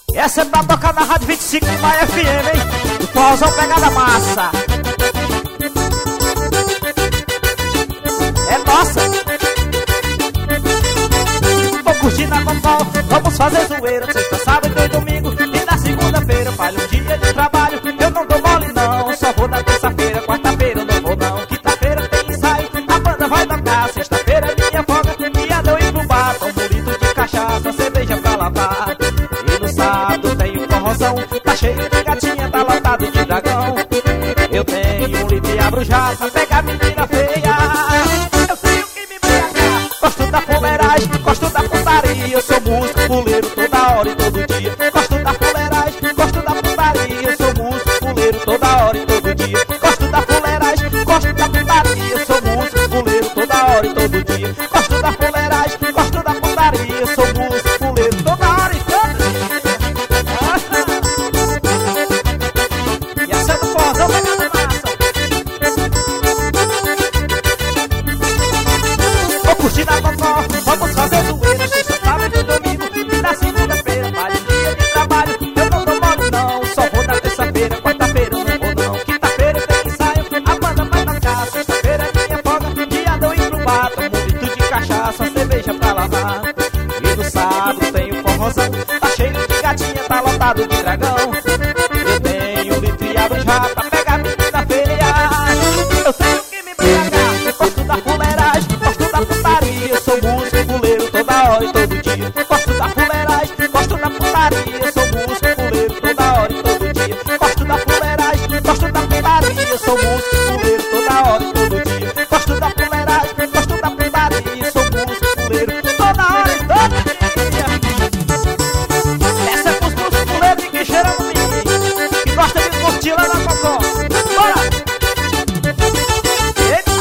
Essa é pra tocar na Rádio 25 de Maio FM, hein? O forrozão pegada massa. É nossa. Tô curtindo a Copal, vamos fazer zoeira. Sexta, sábado e domingo e na segunda-feira. Falha um dia de trabalho, eu não dou mole não. Só vou na terça-feira, quarta-feira eu não vou não. Quinta-feira tem ensaio, a banda vai tocar. Sexta-feira é minha folga e a noite pro bar. Um litro de cachaça, cerveja pra lavar. E no sábado tem o forrozão, tá cheio de gatinha, tá lotado de dragão. Eu tenho um litro e abro já pra pegar menina feia. Eu tenho que me embriagar, gosto da fuleiragem, gosto da putaria. Eu sou músico, fuleiro toda hora e todo dia. Gosto da fuleiragem, gosto da putaria. Eu sou músico, fuleiro toda hora e todo dia. Gosto da fuleiragem, gosto da putaria. Eu sou músico, fuleiro toda hora e todo dia. Gosto da fuleiragem, gosto da putaria. Eu sou músico, fuleiro toda hora e todo dia. E essa é do forrozão pegada massa. Tô curtindo a Copal, vamos fazer zoeira. Sexta, sábado e domingo e na segunda-feira. Mais um dia de trabalho, eu não dou mole não. Só vou na terça-feira, quarta-feira eu não vou não. Quinta-feira tem ensaio, a banda vai tocar. Sexta-feira é minha folga, dia não ir pro bar. Tomo um litro de cachaça, cerveja pra lavar. E no sábado tem o forrozão, tá cheio de gatinha, tá lotado de dragão.